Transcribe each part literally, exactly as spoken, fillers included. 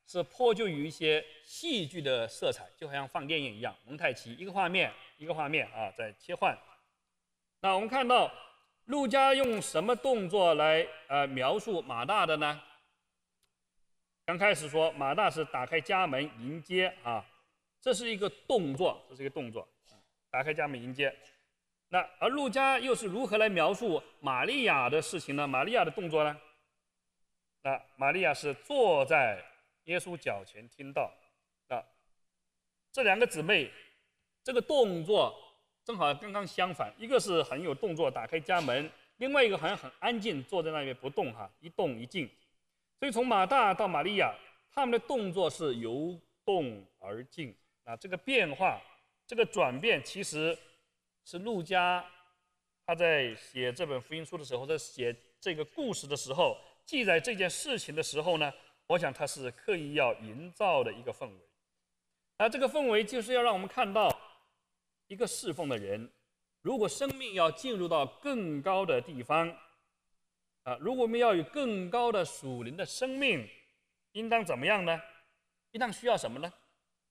是颇具于一些戏剧的色彩，就好像放电影一样，蒙太奇，一个画面一个画面啊在切换。那我们看到路加用什么动作来呃描述马大的呢？刚开始说马大是打开家门迎接啊，这是一个动作，这是一个动作，打开家门迎接。那而路加又是如何来描述玛利亚的事情呢？玛利亚的动作呢？那玛利亚是坐在耶稣脚前听到。那这两个姊妹，这个动作正好刚刚相反，一个是很有动作，打开家门；另外一个好像很安静，坐在那边不动哈，一动一静。所以从马大到玛利亚，他们的动作是由动而静。啊，这个变化，这个转变，其实是路加他在写这本福音书的时候，在写这个故事的时候，记载这件事情的时候呢，我想他是刻意要营造的一个氛围。那这个氛围就是要让我们看到一个侍奉的人，如果生命要进入到更高的地方，啊，如果我们要有更高的属灵的生命，应当怎么样呢？应当需要什么呢？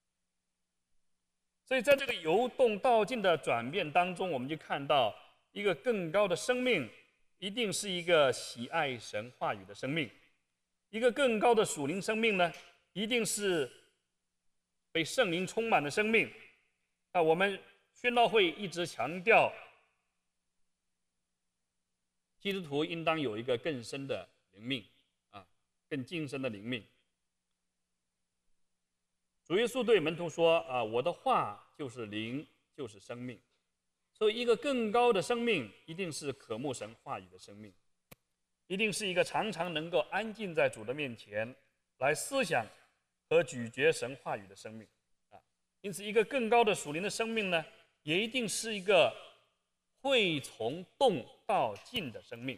所以在这个由动到静的转变当中，我们就看到一个更高的生命一定是一个喜爱神话语的生命，一个更高的属灵生命呢，一定是被圣灵充满的生命。那我们宣道会一直强调，基督徒应当有一个更深的灵命啊，更精深的灵命。主耶稣对门徒说：“啊，我的话就是灵，就是生命。”所以，一个更高的生命，一定是渴慕神话语的生命，一定是一个常常能够安静在主的面前来思想和咀嚼神话语的生命啊。因此，一个更高的属灵的生命呢，也一定是一个会从动到静的生命。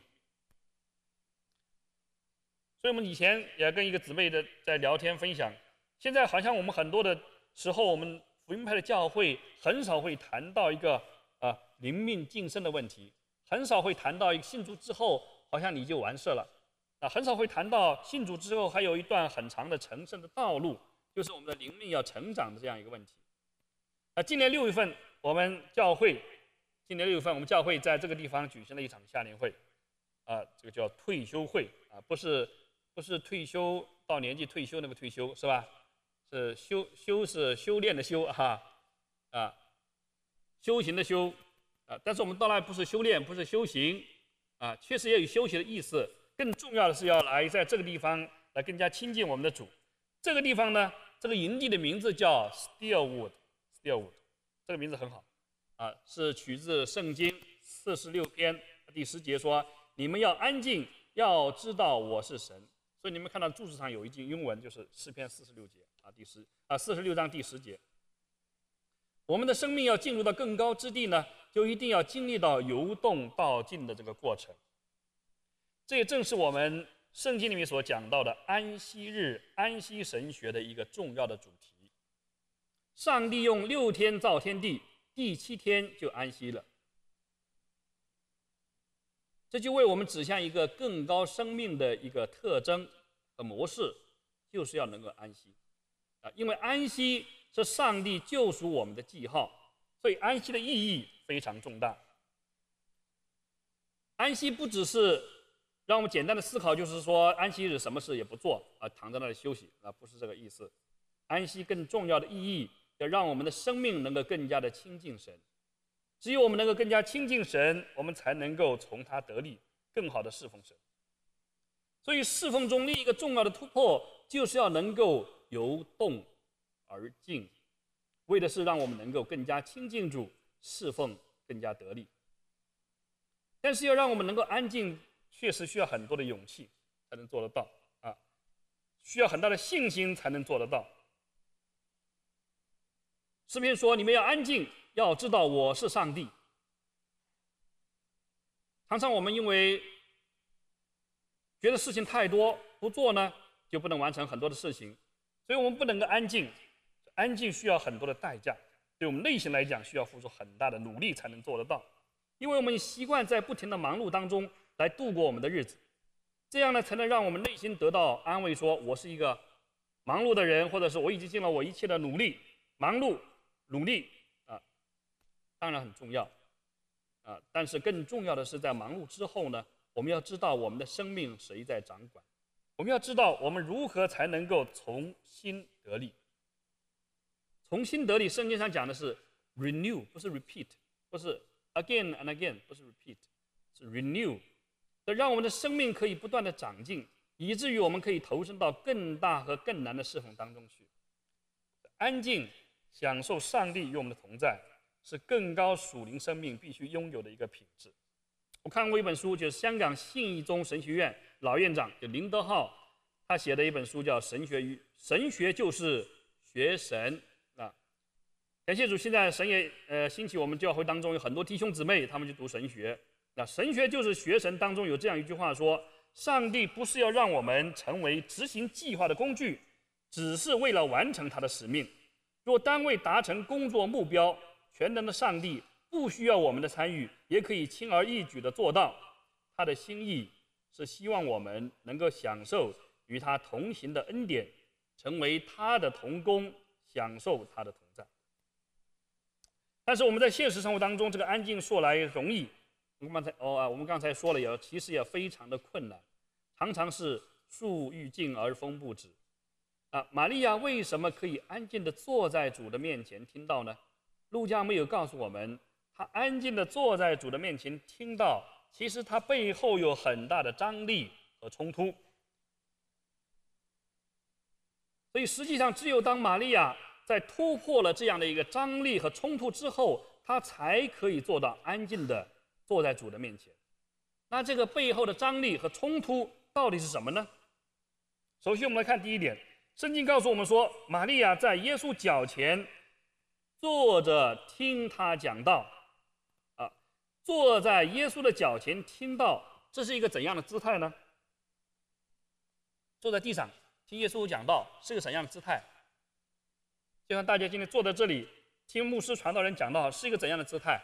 所以，我们以前也跟一个姊妹的在聊天分享。现在好像我们很多的时候，我们福音派的教会很少会谈到一个啊灵命晋升的问题，很少会谈到一个信主之后好像你就完事了啊，很少会谈到信主之后还有一段很长的成圣的道路，就是我们的灵命要成长的这样一个问题。啊，今年六月份我们教会，今年六月份我们教会在这个地方举行了一场夏年会，啊，这个叫退休会啊，不是不是退休到年纪退休那个退休是吧？是修修是修炼的修哈啊，修行的修啊，但是我们当然不是修炼，不是修行啊，确实也有修行的意思。更重要的是要来在这个地方来更加亲近我们的主。这个地方呢，这个营地的名字叫 Steelwood，Steelwood， 这个名字很好啊，是取自圣经四十六篇第十节说：“你们要安静，要知道我是神。”所以你们看到注释上有一句英文，就是诗篇四十六节啊，第十啊四十六章第十节。我们的生命要进入到更高之地呢，就一定要经历到由动到静的这个过程。这也正是我们圣经里面所讲到的安息日、安息神学的一个重要的主题。上帝用六天造天地，第七天就安息了。这就为我们指向一个更高生命的一个特征和模式，就是要能够安息啊！因为安息是上帝救赎我们的记号，所以安息的意义非常重大。安息不只是让我们简单的思考，就是说安息日什么事也不做啊，躺在那里休息啊，不是这个意思。安息更重要的意义，要让我们的生命能够更加的亲近神。只有我们能够更加亲近神，我们才能够从他得力，更好的侍奉神。所以侍奉中另一个重要的突破，就是要能够由动而静，为的是让我们能够更加亲近主，侍奉更加得力。但是要让我们能够安静，确实需要很多的勇气才能做得到啊，需要很大的信心才能做得到。诗篇说：“你们要安静，要知道我是上帝。”常常我们因为觉得事情太多，不做呢，就不能完成很多的事情，所以我们不能够安静。安静需要很多的代价，对我们内心来讲，需要付出很大的努力才能做得到。因为我们习惯在不停的忙碌当中来度过我们的日子，这样呢，才能让我们内心得到安慰，说我是一个忙碌的人，或者是我已经尽了我一切的努力，忙碌努力啊，当然很重要啊，但是更重要的是在忙碌之后呢，我们要知道我们的生命谁在掌管，我们要知道我们如何才能够从心得力。从心得力，圣经上讲的是 renew， 不是 repeat， 不是 again and again， 不是 repeat， 是 renew， 让我们的生命可以不断的长进，以至于我们可以投身到更大和更难的侍奉当中去。安静，享受上帝与我们的同在，是更高属灵生命必须拥有的一个品质。我看过一本书，就是香港信义中神学院老院长就林德浩，他写的一本书叫《神学与神学就是学神》啊。感谢主，现在神也呃兴起我们教会当中有很多弟兄姊妹，他们去读神学。那神学就是学神当中有这样一句话说：上帝不是要让我们成为执行计划的工具，只是为了完成他的使命。若单位达成工作目标，全能的上帝不需要我们的参与，也可以轻而易举地做到。他的心意是希望我们能够享受与他同行的恩典，成为他的同工，享受他的同在。但是我们在现实生活当中，这个安静说来容易，我们刚才哦啊，我们刚才说了也，其实也非常的困难，常常是树欲静而风不止。啊，玛利亚为什么可以安静地坐在主的面前听到呢？路加没有告诉我们，她安静地坐在主的面前听到，其实她背后有很大的张力和冲突。所以实际上，只有当玛利亚在突破了这样的一个张力和冲突之后，她才可以做到安静地坐在主的面前。那这个背后的张力和冲突到底是什么呢？首先，我们来看第一点。圣经告诉我们说，玛利亚在耶稣脚前坐着听他讲道，啊，坐在耶稣的脚前听道，这是一个怎样的姿态呢？坐在地上听耶稣讲道是个怎样的姿态？就像大家今天坐在这里听牧师传道人讲道，是一个怎样的姿态？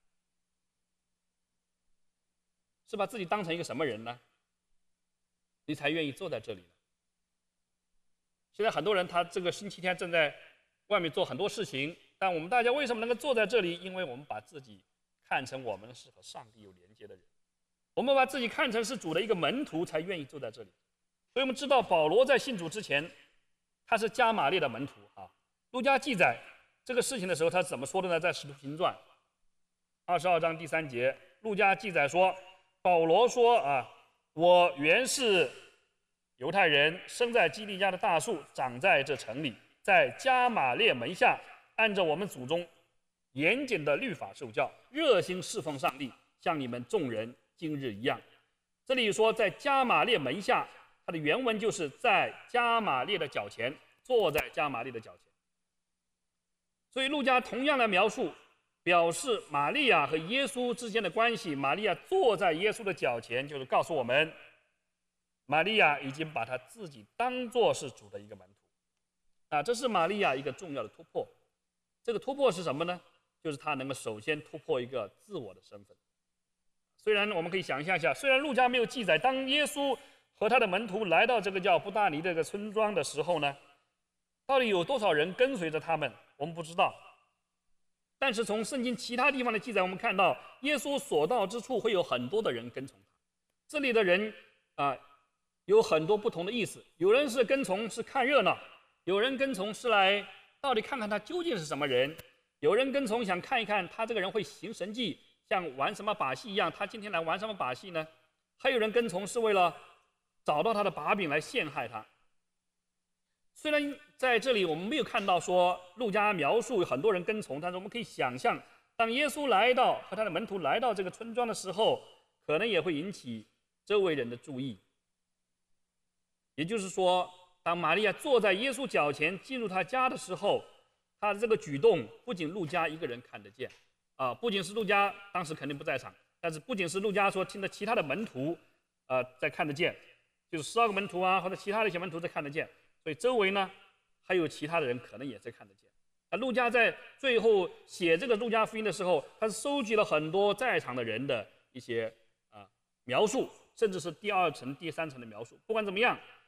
是把自己当成一个什么人呢？你才愿意坐在这里呢？现在很多人他这个星期天正在外面做很多事情，但我们大家为什么能够坐在这里？因为我们把自己看成我们是和上帝有连接的人，我们把自己看成是主的一个门徒，才愿意坐在这里。所以我们知道保罗在信主之前，他是加马列的门徒啊。路加记载这个事情的时候，他怎么说的呢？在使徒行传二十二章第三节，路加记载说，保罗说啊，我原是犹太人，生在基利家的大树，长在这城里，在加马列门下，按照我们祖宗严谨的律法受教，热心侍奉上帝，像你们众人今日一样。这里说在加马列门下，它的原文就是在加马列的脚前，坐在加马列的脚前。所以路加同样的描述，表示玛利亚和耶稣之间的关系。玛利亚坐在耶稣的脚前，就是告诉我们，玛利亚已经把她自己当作是主的一个门徒，啊，这是玛利亚一个重要的突破。这个突破是什么呢？就是她能够首先突破一个自我的身份。虽然我们可以想象一下，虽然路加没有记载，当耶稣和他的门徒来到这个叫布大尼这个村庄的时候呢，到底有多少人跟随着他们，我们不知道。但是从圣经其他地方的记载，我们看到耶稣所到之处会有很多的人跟从他。这里的人啊、呃，有很多不同的意思。有人是跟从是看热闹，有人跟从是来到底看看他究竟是什么人，有人跟从想看一看他这个人会行神迹，像玩什么把戏一样，他今天来玩什么把戏呢？还有人跟从是为了找到他的把柄来陷害他。虽然在这里我们没有看到说路加描述有很多人跟从，但是我们可以想象，当耶稣来到和他的门徒来到这个村庄的时候，可能也会引起周围人的注意。也就是说，当玛利亚坐在耶稣脚前进入他家的时候，他的这个举动不仅路加一个人看得见啊，不仅是路加当时肯定不在场，但是不仅是路加说听着其他的门徒呃在看得见，就是十二个门徒啊或者其他的一些门徒在看得见，所以周围呢还有其他的人可能也在看得见。啊，路加在最后写这个路加福音的时候，他是收集了很多在场的人的一些啊描述，甚至是第二层、第三层的描述。不管怎么样，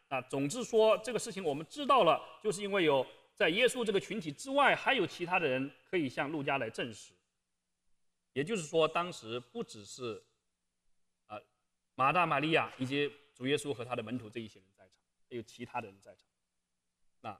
啊，总之说这个事情我们知道了，就是因为有在耶稣这个群体之外，还有其他的人可以向路加来证实。也就是说，当时不只是啊、呃、马大、玛利亚以及主耶稣和他的门徒这一些人在场，还有其他的人在场。那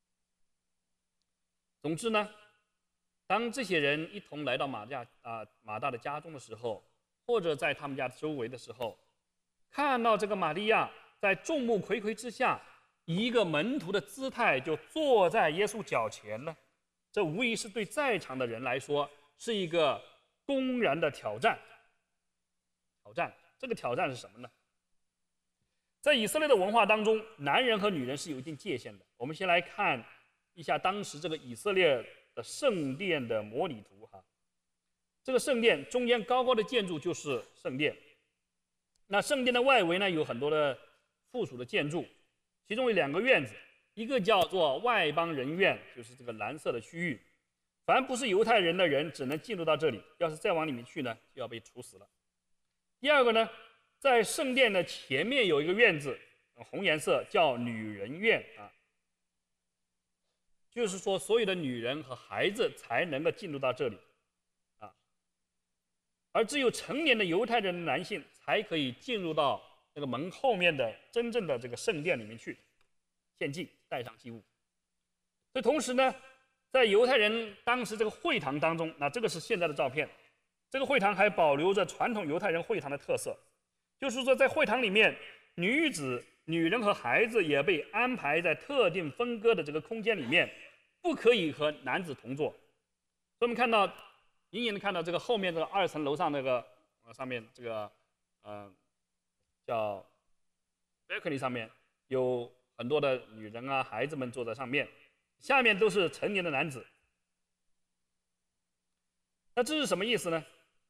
总之呢，当这些人一同来到马大啊、呃、马大的家中的时候，或者在他们家周围的时候，看到这个玛利亚在众目睽睽之下，以一个门徒的姿态就坐在耶稣脚前呢，这无疑是对在场的人来说是一个公然的挑战。挑战，这个挑战是什么呢？在以色列的文化当中，男人和女人是有一定界限的。我们先来看一下当时这个以色列的圣殿的模拟图哈。这个圣殿中间高高的建筑就是圣殿，那圣殿的外围呢有很多的附属的建筑，其中有两个院子，一个叫做外邦人院，就是这个蓝色的区域，凡不是犹太人的人只能进入到这里，要是再往里面去呢，就要被处死了。第二个呢，在圣殿的前面有一个院子，红颜色，叫女人院啊，就是说所有的女人和孩子才能够进入到这里啊，而只有成年的犹太人的男性才可以进入到那个门后面的真正的这个圣殿里面去献祭，带上祭物。所以同时呢，在犹太人当时这个会堂当中，那这个是现在的照片，这个会堂还保留着传统犹太人会堂的特色，就是说在会堂里面，女子、女人和孩子也被安排在特定分割的这个空间里面，不可以和男子同坐。所以我们看到，隐隐的看到这个后面这个二层楼上那个呃上面这个呃叫 balcony 上面有很多的女人啊、孩子们坐在上面，下面都是成年的男子。那这是什么意思呢？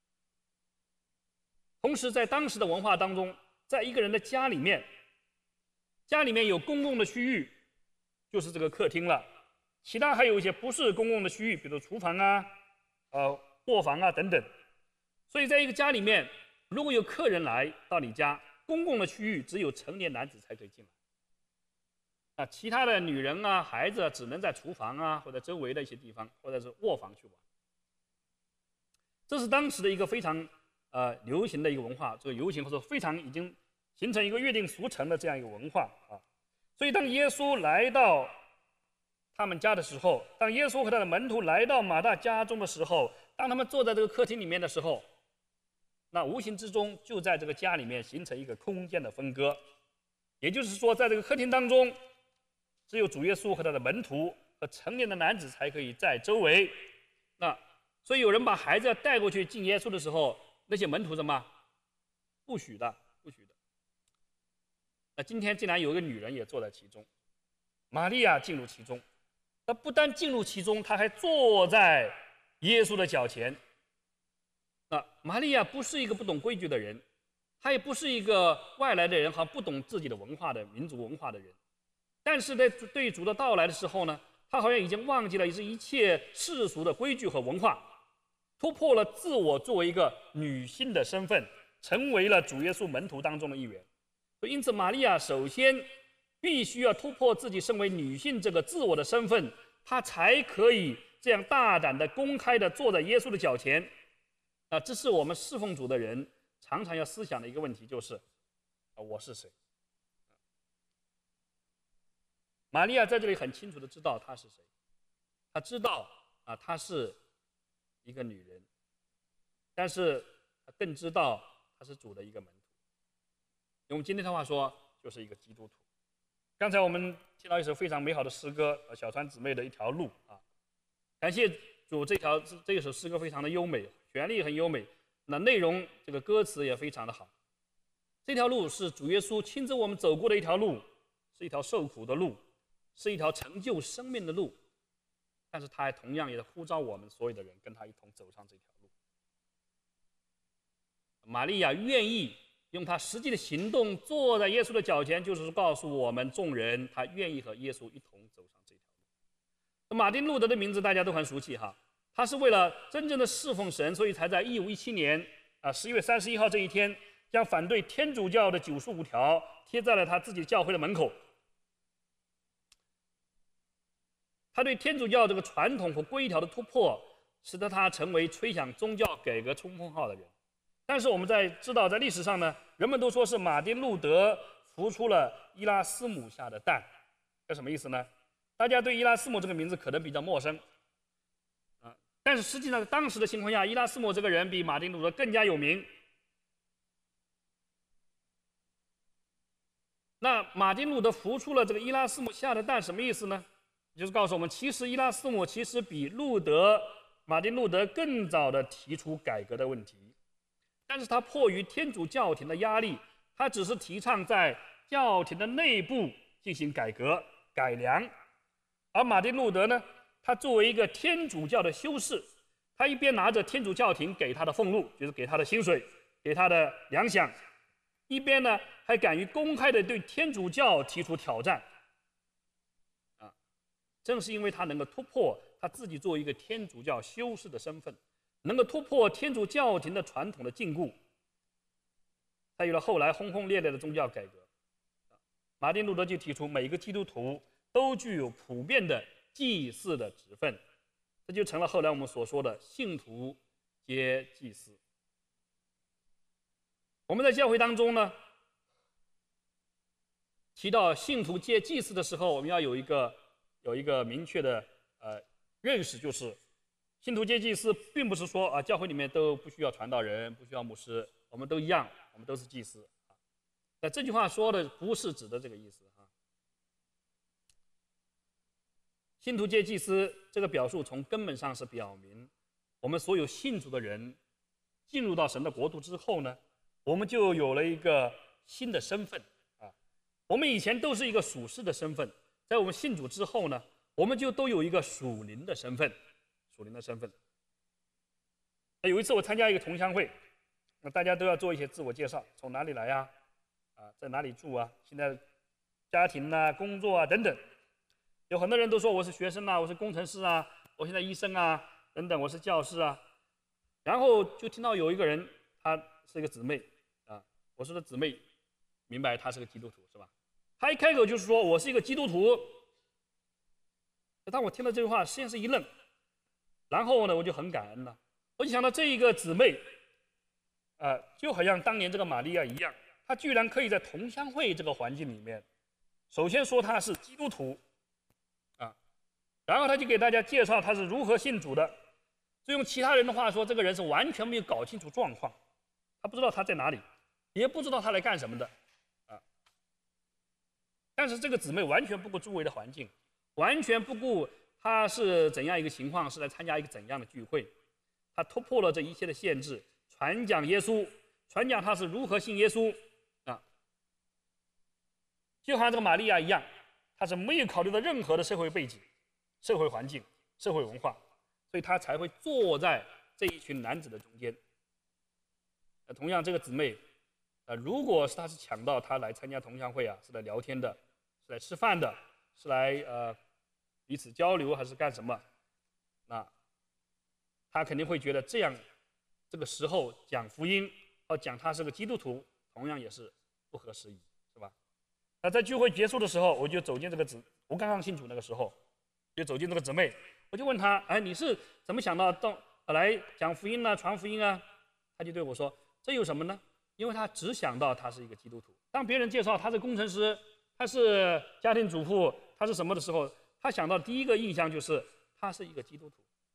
同时，在当时的文化当中，在一个人的家里面，家里面有公共的区域，就是这个客厅了。其他还有一些不是公共的区域，比如厨房啊、呃卧房啊等等。所以，在一个家里面，如果有客人来到你家，公共的区域只有成年男子才可以进来，啊，其他的女人啊、孩子啊，只能在厨房啊或者周围的一些地方，或者是卧房去玩。这是当时的一个非常呃流行的一个文化，这个流行或者非常已经形成一个约定俗成的这样一个文化啊。所以当耶稣来到他们家的时候，当耶稣和他的门徒来到马大家中的时候，当他们坐在这个客厅里面的时候，那无形之中就在这个家里面形成一个空间的分割。也就是说，在这个客厅当中，只有主耶稣和他的门徒和成年的男子才可以在周围。那所以有人把孩子带过去敬耶稣的时候，那些门徒什么？不许的，不许的。那今天竟然有一个女人也坐在其中，玛利亚进入其中。她不但进入其中，她还坐在耶稣的脚前。那玛利亚不是一个不懂规矩的人，她也不是一个外来的人，好像不懂自己的文化的民族文化的人。但是在对主的到来的时候呢，她好像已经忘记了这一切世俗的规矩和文化，突破了自我作为一个女性的身份，成为了主耶稣门徒当中的一员。因此，玛利亚首先必须要突破自己身为女性这个自我的身份，她才可以这样大胆的、公开的坐在耶稣的脚前。啊，这是我们侍奉主的人常常要思想的一个问题，就是啊，我是谁？玛利亚在这里很清楚的知道她是谁，她知道啊，她是一个女人，但是她更知道她是主的一个门徒。用今天的话说，就是一个基督徒。刚才我们听到一首非常美好的诗歌，小川姊妹的一条路啊，感谢主，这条这一首诗歌非常的优美，旋律很优美，那内容这个歌词也非常的好。这条路是主耶稣亲自我们走过的一条路，是一条受苦的路，是一条成就生命的路，但是他还同样也呼召我们所有的人跟他一同走上这条路。玛利亚愿意用他实际的行动坐在耶稣的脚前，就是告诉我们众人，他愿意和耶稣一同走上这条路。马丁路德的名字大家都很熟悉哈，他是为了真正的侍奉神，所以才在一五一七年啊十月三十一号这一天， 将反对天主教的九十五条贴在了他自己教会的门口。他对天主教这个传统和规条的突破，使得他成为吹响宗教改革冲锋号的人。但是我们在知道，在历史上呢，人们都说是马丁路德孵出了伊拉斯姆下的蛋，这什么意思呢？大家对伊拉斯姆这个名字可能比较陌生，啊，但是实际上在当时的情况下，伊拉斯姆这个人比马丁路德更加有名。那马丁路德孵出了这个伊拉斯姆下的蛋，什么意思呢？就是告诉我们，其实伊拉斯姆其实比路德、马丁路德更早的提出改革的问题。但是他迫于天主教廷的压力，他只是提倡在教廷的内部进行改革改良。而马丁路德呢，他作为一个天主教的修士，他一边拿着天主教廷给他的俸禄，就是给他的薪水，给他的粮饷，一边呢还敢于公开的对天主教提出挑战。啊，正是因为他能够突破他自己作为一个天主教修士的身份，能够突破天主教廷的传统的禁锢，才有了后来轰轰烈烈的宗教改革。马丁路德就提出，每个基督徒都具有普遍的祭祀的职分，这就成了后来我们所说的信徒皆祭司。我们在教会当中呢，提到信徒皆祭司的时候，我们要有一个有一个明确的呃认识，就是信徒皆祭司，并不是说啊，教会里面都不需要传道人，不需要牧师，我们都一样，我们都是祭司。那这句话说的不是指的这个意思啊。信徒皆祭司这个表述，从根本上是表明，我们所有信主的人进入到神的国度之后呢，我们就有了一个新的身份啊。我们以前都是一个属世的身份，在我们信主之后呢，我们就都有一个属灵的身份。属灵的身份。那有一次我参加一个同乡会，那大家都要做一些自我介绍，从哪里来呀？啊，在哪里住啊？现在家庭啊、工作啊等等。有很多人都说我是学生啊，我是工程师啊，我现在医生啊等等，我是教师啊。然后就听到有一个人，她是一个姊妹啊，我说的姊妹，明白她是个基督徒是吧？她一开口就是说我是一个基督徒。当我听到这句话，先是一愣。然后呢，我就很感恩了。我就想到这一个姊妹，呃，就好像当年这个玛利亚一样，她居然可以在同乡会这个环境里面，首先说她是基督徒，啊，然后她就给大家介绍她是如何信主的。就用其他人的话说，这个人是完全没有搞清楚状况，他不知道他在哪里，也不知道他来干什么的，啊。但是这个姊妹完全不顾周围的环境，完全不顾他是怎样一个情况，是来参加一个怎样的聚会，他突破了这一切的限制，传讲耶稣，传讲他是如何信耶稣啊，就好像这个玛利亚一样，他是没有考虑到任何的社会背景、社会环境、社会文化，所以他才会坐在这一群男子的中间。呃，同样这个姊妹，呃，如果是他是抢到他来参加同乡会啊，是来聊天的，是来吃饭的，是来呃。彼此交流还是干什么？那他肯定会觉得这样，这个时候讲福音和讲他是个基督徒，同样也是不合时宜，是吧？那在聚会结束的时候，我就走进这个姊，我刚刚信主那个时候，就走进这个姊妹，我就问她，哎，你是怎么想到到来讲福音呢、传福音啊？她就对我说，这有什么呢？因为她只想到她是一个基督徒。当别人介绍她是工程师，她是家庭主妇，她是什么的时候，他想到第一个印象就是他是一个基督徒，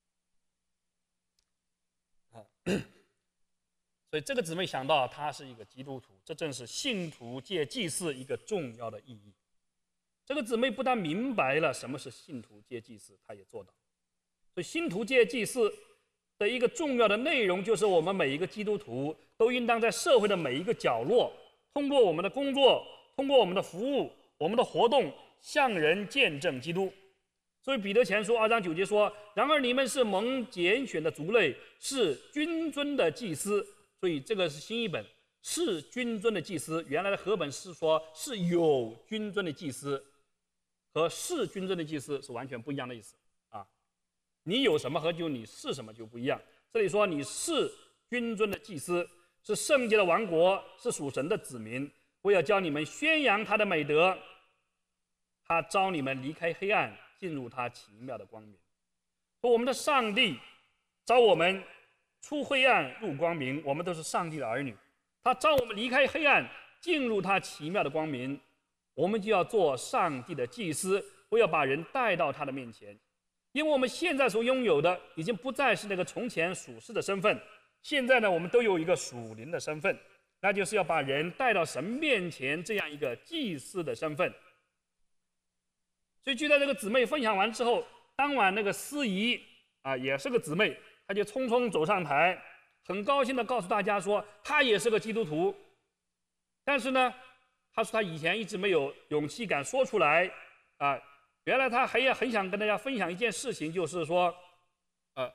啊，所以这个姊妹想到他是一个基督徒，这正是信徒皆祭司一个重要的意义。这个姊妹不但明白了什么是信徒皆祭司，她也做到。所以信徒皆祭司的一个重要的内容，就是我们每一个基督徒都应当在社会的每一个角落，通过我们的工作，通过我们的服务，我们的活动，向人见证基督。所以彼得前书二章九节说，然而你们是蒙拣选的族类，是君尊的祭司。所以这个是新译本，是君尊的祭司。原来的和本是说是有君尊的祭司，和是君尊的祭司是完全不一样的意思啊。你有什么和就你是什么就不一样。这里说你是君尊的祭司， 是圣洁的王国，是属神的子民。我要教你们宣扬他的美德。他召你们离开黑暗，进入他奇妙的光明。说我们的上帝召我们出黑暗入光明，我们都是上帝的儿女。他召我们离开黑暗，进入他奇妙的光明，我们就要做上帝的祭司，不要把人带到他的面前。因为我们现在所拥有的已经不再是那个从前属世的身份，现在呢，我们都有一个属灵的身份，那就是要把人带到神面前这样一个祭司的身份。所以就在这个姊妹分享完之后，当晚那个司仪啊，也是个姊妹，她就匆匆走上台，很高兴地告诉大家说，她也是个基督徒。但是呢，她说她以前一直没有勇气敢说出来啊。原来她还也很想跟大家分享一件事情，就是说，呃，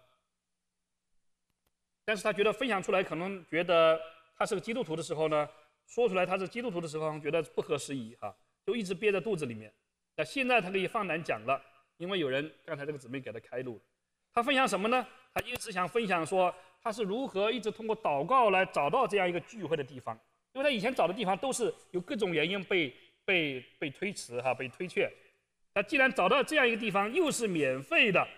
但是她觉得分享出来，可能觉得她是个基督徒的时候呢，说出来她是基督徒的时候，觉得不合时宜哈，就一直憋在肚子里面。那现在她可以放胆讲了，因为有人刚才这个姊妹给她开路。她分享什么呢？她一直想分享说，她是如何一直通过祷告来找到这样一个聚会的地方，因为她以前找的地方都是有各种原因被被被推迟哈，被推却。那既然找到这样一个地方，又是免费的，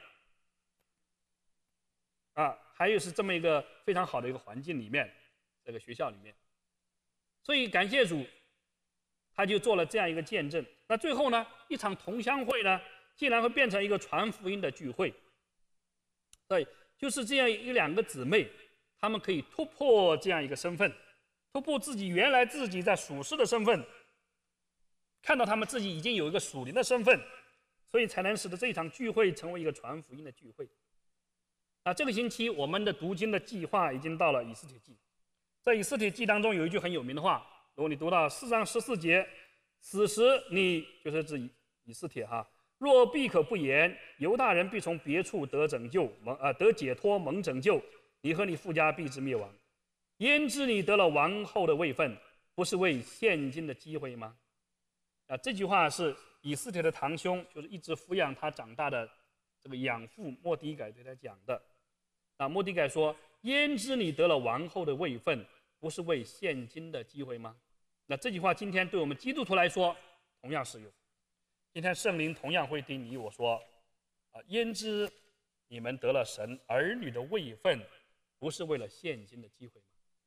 啊，还有是这么一个非常好的一个环境里面，这个学校里面，所以感谢主，他就做了这样一个见证。那最后呢，一场同乡会呢，竟然会变成一个传福音的聚会。对，就是这样一两个姊妹，她们可以突破这样一个身份，突破自己原来自己在属世的身份。看到他们自己已经有一个属灵的身份，所以才能使得这一场聚会成为一个传福音的聚会。啊，这个星期我们的读经的计划已经到了以斯帖记，在以斯帖记当中有一句很有名的话，如果你读到四章十四节，此时你就是指以斯帖哈，若闭口不言，犹大人必从别处得拯救，蒙啊得解脱蒙拯救，你和你父家必之灭亡。焉知你得了王后的位分，不是为现今的机会吗？啊，这句话是以斯帖的堂兄，就是一直抚养他长大的这个养父末底改对他讲的。啊，末底改说：“焉知你得了王后的位分，不是为现今的机会吗？”那这句话今天对我们基督徒来说同样适用。今天圣灵同样会对你我说：“啊，焉知你们得了神儿女的位分，不是为了现今的机会吗？”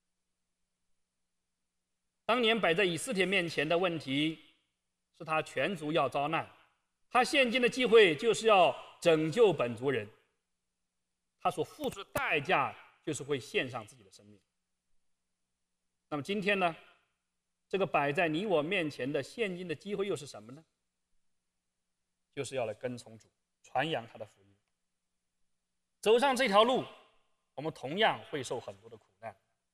当年摆在以斯帖面前的问题，是他全族要遭难，他现今的机会就是要拯救本族人，他所付出的代价就是会献上自己的生命。那么今天呢，这个摆在你我面前的现今的机会又是什么呢？就是要来跟从主，传扬他的福音。走上这条路，我们同样会受很多的苦难。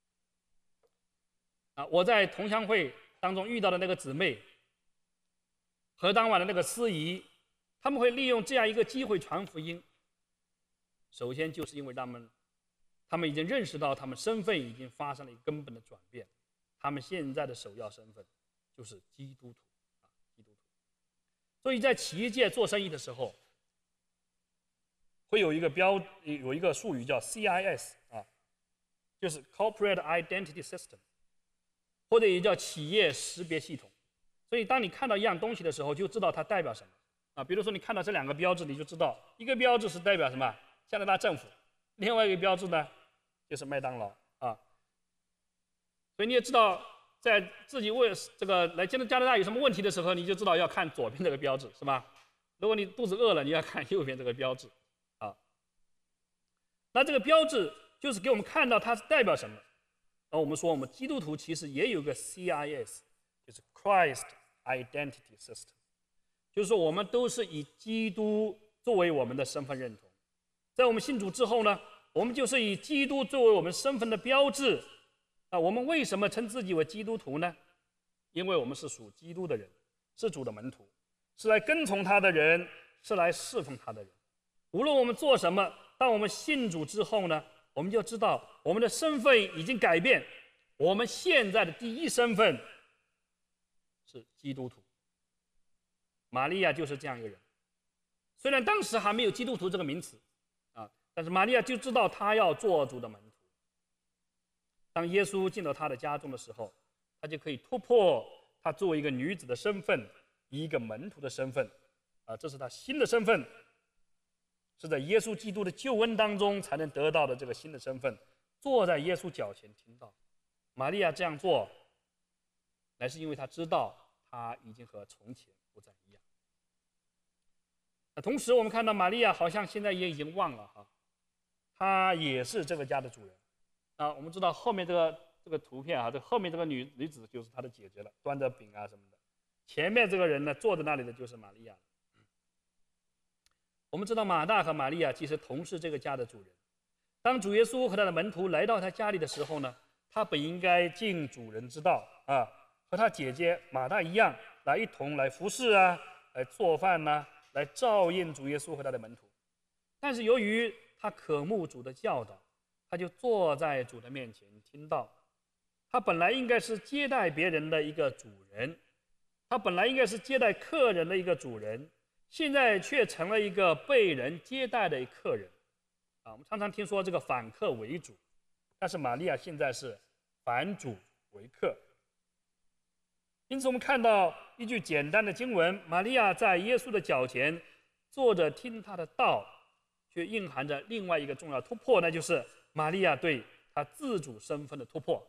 啊，我在同乡会当中遇到的那个姊妹和当晚的那个司仪，他们会利用这样一个机会传福音。首先就是因为他们，他们已经认识到他们身份已经发生了一个根本的转变，他们现在的首要身份就是基督徒啊，基督徒。所以在企业界做生意的时候，会有一个标有一个术语叫 C I S 啊，就是 Corporate Identity System， 或者也叫企业识别系统。所以当你看到一样东西的时候，就知道它代表什么啊。比如说你看到这两个标志，你就知道一个标志是代表什么，加拿大政府，另外一个标志呢就是麦当劳啊。所以你也知道，在自己为这个来加拿大有什么问题的时候，你就知道要看左边这个标志，是吧？如果你肚子饿了，你要看右边这个标志啊。那这个标志就是给我们看到它是代表什么。而我们说，我们基督徒其实也有个 C I S， 就是 Christ Identity System， 就是说我们都是以基督作为我们的身份认同。在我们信主之后呢，我们就是以基督作为我们身份的标志。啊，我们为什么称自己为基督徒呢？因为我们是属基督的人，是主的门徒，是来跟从他的人，是来侍奉他的人。无论我们做什么，当我们信主之后呢，我们就知道我们的身份已经改变。我们现在的第一身份是基督徒。玛利亚就是这样一个人，虽然当时还没有基督徒这个名词啊，但是玛利亚就知道她要做主的门徒。 当耶稣进到她的家中的时候，她就可以突破她作为一个女子的身份，一个门徒的身份，啊，这是她新的身份，是在耶稣基督的救恩当中才能得到的这个新的身份。坐在耶稣脚前听到，玛利亚这样做，乃是因为她知道她已经和从前不再一样。那同时，我们看到玛利亚好像现在也已经忘了哈，她也是这个家的主人。啊，我们知道后面这个这个图片啊，这后面这个女女子就是她的姐姐了，端着饼啊什么的。前面这个人呢，坐在那里的就是玛利亚。我们知道马大和玛利亚其实同是这个家的主人。当主耶稣和他的门徒来到他家里的时候呢，他本应该尽主人之道啊，和他姐姐马大一样，来一同来服侍啊，来做饭呐、啊，来照应主耶稣和他的门徒。但是由于他渴慕主的教导，他就坐在主的面前听道。他本来应该是接待别人的一个主人，他本来应该是接待客人的一个主人，现在却成了一个被人接待的客人。啊，我们常常听说这个反客为主，但是玛利亚现在是反主为客。因此，我们看到一句简单的经文：玛利亚在耶稣的脚前坐着听他的道，却蕴含着另外一个重要突破，那就是玛利亚对他自主身份的突破。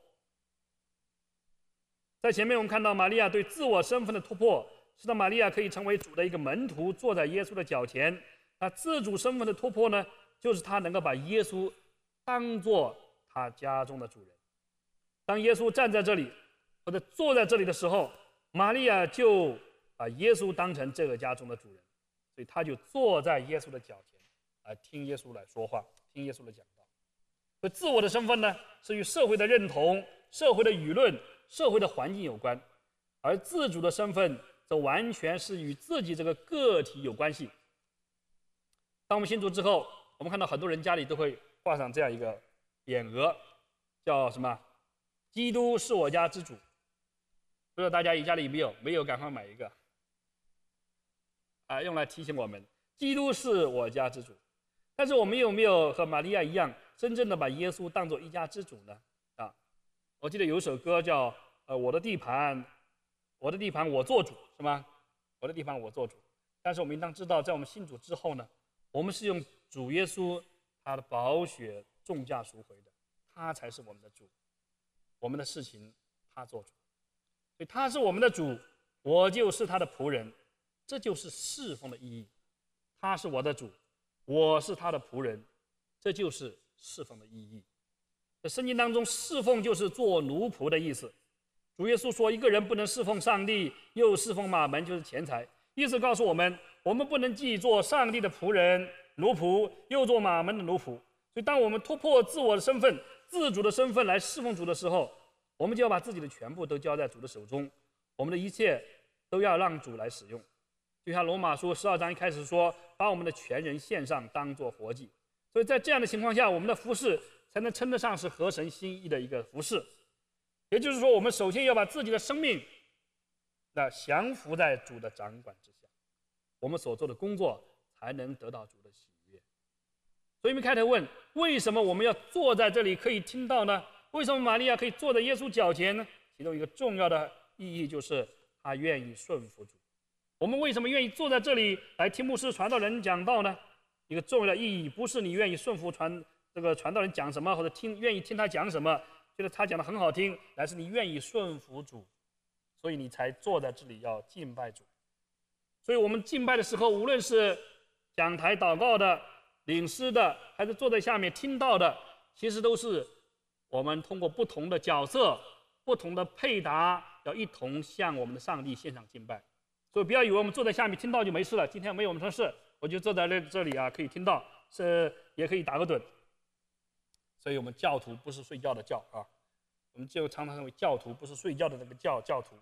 在前面我们看到玛利亚对自我身份的突破，使得玛利亚可以成为主的一个门徒，坐在耶稣的脚前。那自主身份的突破呢，就是他能够把耶稣当作他家中的主人。当耶稣站在这里或者坐在这里的时候，玛利亚就把耶稣当成这个家中的主人，所以他就坐在耶稣的脚前，来听耶稣来说话，听耶稣的讲道。所以自我的身份呢，是与社会的认同、社会的舆论、社会的环境有关，而自主的身份则完全是与自己这个个体有关系。当我们信主之后，我们看到很多人家里都会挂上这样一个匾额，叫什么？基督是我家之主。不知道大家家里有没有？没有，赶快买一个啊，用来提醒我们，基督是我家之主。但是我们有没有和玛利亚一样，真正的把耶稣当作一家之主呢？啊，我记得有一首歌叫呃我的地盘，我的地盘我做主，是吗？我的地盘我做主。但是我们应当知道，在我们信主之后呢，我们是用主耶稣他的宝血重价赎回的，他才是我们的主，我们的事情他做主，所以他是我们的主，我就是他的仆人，这就是侍奉的意义。他是我的主，我是他的仆人，这就是侍奉的意义。在圣经当中，侍奉就是做奴仆的意思。主耶稣说，一个人不能侍奉上帝又侍奉马门，就是钱财。意思告诉我们，我们不能既做上帝的仆人奴仆，又做马门的奴仆。所以当我们突破自我的身份、自主的身份来侍奉主的时候，我们就要把自己的全部都交在主的手中，我们的一切都要让主来使用。就像罗马书十二章一开始说，把我们的全人献上，当作活祭。所以在这样的情况下，我们的服事才能称得上是合神心意的一个服事。也就是说，我们首先要把自己的生命那降服在主的掌管之下，我们所做的工作才能得到主的喜悦。所以我们开头问，为什么我们要坐在这里可以听到呢？为什么玛利亚可以坐在耶稣脚前呢？其中一个重要的意义就是她愿意顺服主。我们为什么愿意坐在这里来听牧师传道人讲道呢？一个重要的意义不是你愿意顺服传这个传道人讲什么，或者听愿意听他讲什么，觉得他讲的很好听，乃是你愿意顺服主，所以你才坐在这里要敬拜主。所以我们敬拜的时候，无论是讲台祷告的、领诗的，还是坐在下面听到的，其实都是我们通过不同的角色、不同的配搭，要一同向我们的上帝献上敬拜。所以不要以为我们坐在下面听到就没事了，今天没有我们什么事，我就坐在这这里啊，可以听到，是也可以打个盹。所以我们教徒不是睡觉的教啊，我们就常常认为教徒不是睡觉的那个教教徒。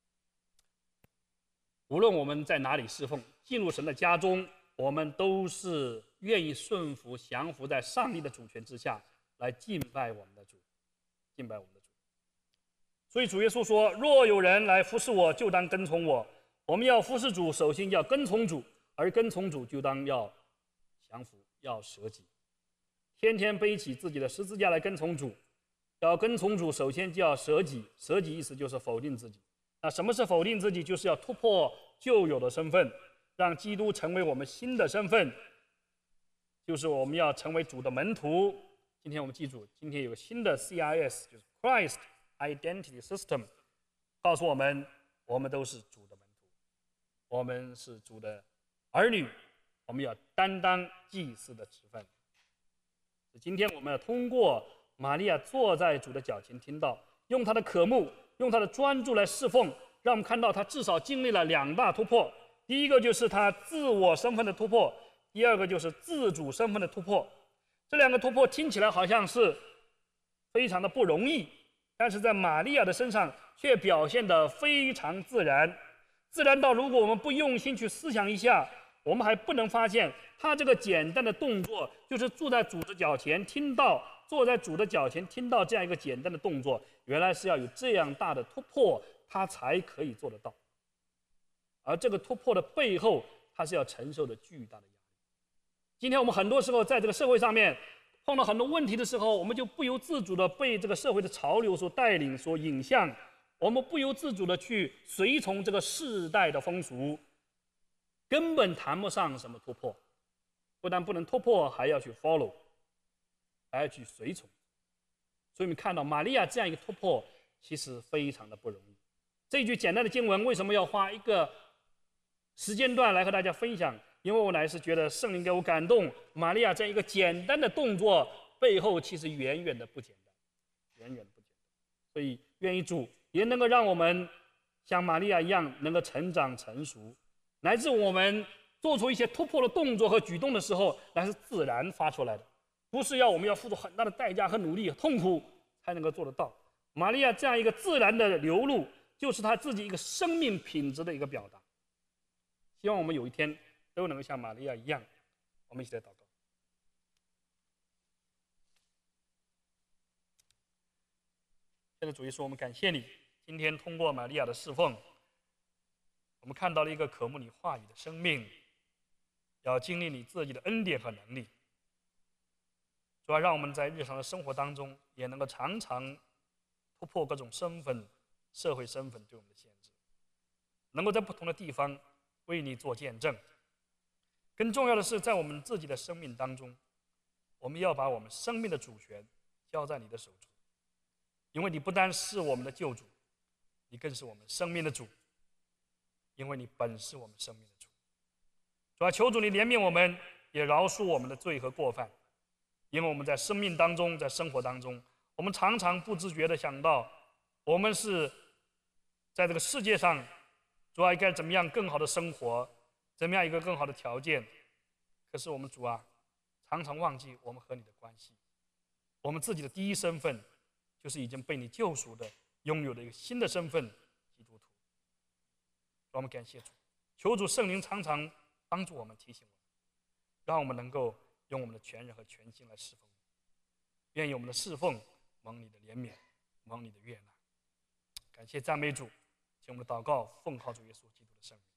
无论我们在哪里侍奉，进入神的家中，我们都是愿意顺服、降服在上帝的主权之下，来敬拜我们的主，敬拜我们的主。所以主耶稣说：“若有人来服侍我，就当跟从我。”我们要服侍主，首先要跟从主，而跟从主就当要降服，要舍己，天天背起自己的十字架来跟从主。 要跟从主，首先就要舍己。舍己意思就是否定自己。那什么是否定自己？就是要突破旧有的身份，让基督成为我们新的身份，就是我们要成为主的门徒。今天我们记住，今天有个新的 C I S， 就是 Christ Identity System， 告诉我们，我们都是主的门徒，我们是主的儿女，我们要担当祭司的职分。今天我们要通过玛利亚坐在主的脚前听到，用她的渴慕，用她的专注来侍奉，让我们看到她至少经历了两大突破。第一个就是她自我身份的突破，第二个就是自主身份的突破。这两个突破听起来好像是非常的不容易，但是在玛利亚的身上却表现得非常自然，自然到如果我们不用心去思想一下，我们还不能发现她这个简单的动作，就是坐在主的脚前听到，坐在主的脚前听到这样一个简单的动作，原来是要有这样大的突破，她才可以做得到。而这个突破的背后，她是要承受着巨大的压力。今天我们很多时候在这个社会上面碰到很多问题的时候，我们就不由自主的被这个社会的潮流所带领、所影响，我们不由自主的去随从这个世代的风俗，根本谈不上什么突破。不但不能突破，还要去 follow， 还要去随从。所以我们看到玛利亚这样一个突破，其实非常的不容易。这一句简单的经文为什么要花一个时间段来和大家分享？因为我乃是觉得圣灵给我感动，玛利亚这样一个简单的动作背后其实远远的不简单，远远的不简单。所以愿意主也能够让我们像玛利亚一样，能够成长成熟，乃至我们做出一些突破的动作和举动的时候，那是自然发出来的，不是要我们要付出很大的代价和努力、痛苦才能够做得到。玛利亚这样一个自然的流露，就是她自己一个生命品质的一个表达。希望我们有一天都能够像玛利亚一样。我们一起来祷告。现在主耶稣，我们感谢你，今天通过玛利亚的侍奉，我们看到了一个渴慕你话语的生命，要经历你自己的恩典和能力。主要让我们在日常的生活当中，也能够常常突破各种身份、社会身份对我们的限制，能够在不同的地方为你做见证。更重要的是，在我们自己的生命当中，我们要把我们生命的主权交在你的手中，因为你不单是我们的救主，你更是我们生命的主，因为你本是我们生命的主。主要求主你怜悯我们，也饶恕我们的罪和过犯，因为我们在生命当中，在生活当中，我们常常不自觉地想到，我们是在这个世界上，主要应该怎么样更好的生活，怎么样一个更好的条件。可是我们主啊，常常忘记我们和你的关系，我们自己的第一身份就是已经被你救赎的，拥有的一个新的身份——基督徒。我们感谢主，求主圣灵常常帮助我们，提醒我们，让我们能够用我们的全人和全心来侍奉你。愿意我们的侍奉蒙你的怜悯，蒙你的悦纳。感谢赞美主，请我们的祷告奉靠主耶稣基督的圣名。